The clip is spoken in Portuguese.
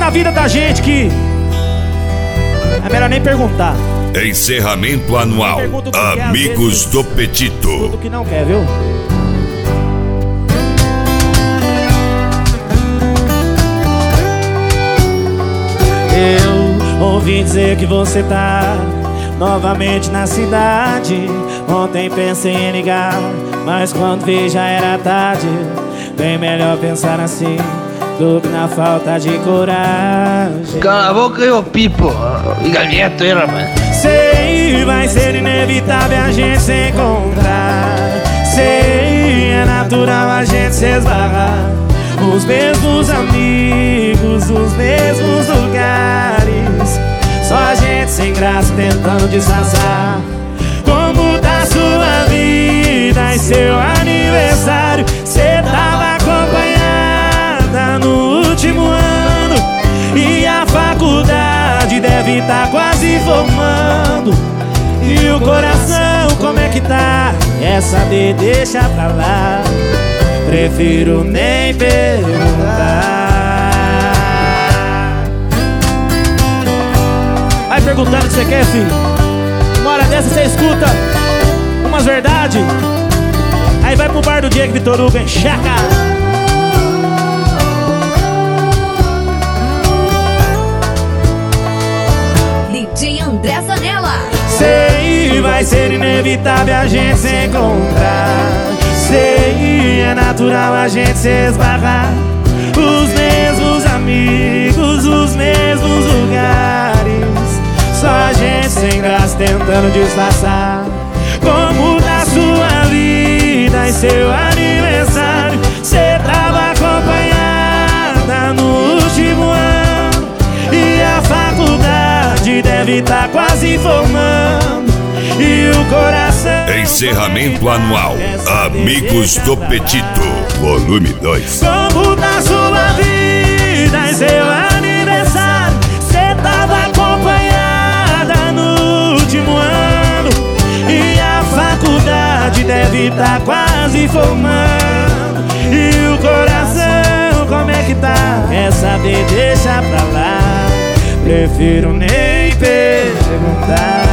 na vida da gente que é melhor nem perguntar. Encerramento anual Amigos do Petito. Tudo que não quer, viu? Eu ouvi dizer que você tá novamente na cidade. Ontem pensei em ligar, mas quando vi já era tarde. Bem melhor pensar assim do que na falta de coragem. Cala a boca e ô pipo. Fica quieto aí, rapaz. Sei, vai ser inevitável a gente se encontrar. Sei, é natural a gente se esbarrar. Os mesmos amigos, os mesmos lugares. Só a gente sem graça tentando disfarçar. Como tá sua vida e seu aniversário? Cê tava acompanhada no último ano e a faculdade deve tá quase formando. E o coração como é que tá? Quer saber, deixa pra lá. Prefiro nem perguntar. Vai perguntando o que você quer, filho. Uma hora dessa você escuta umas verdades. Aí vai pro bar do Diego Vitor Hugo, enxaca. DJ André Zanella. Sei, vai ser inevitável a gente se encontrar. Sei, é natural a gente se esbarrar. Os mesmos amigos, os mesmos lugares. Só a gente sem graça tentando disfarçar. Como tá sua vida e seu aniversário? Cê tava acompanhada no último ano e a faculdade deve tá quase formando. E o coração... Encerramento anual Amigos do Petito, volume 2. Como tá sua vida e seu aniversário? Cê tava acompanhada no último ano e a faculdade deve tá quase formando. E o coração como é que tá? Quer saber, deixa pra lá. Prefiro nem perguntar.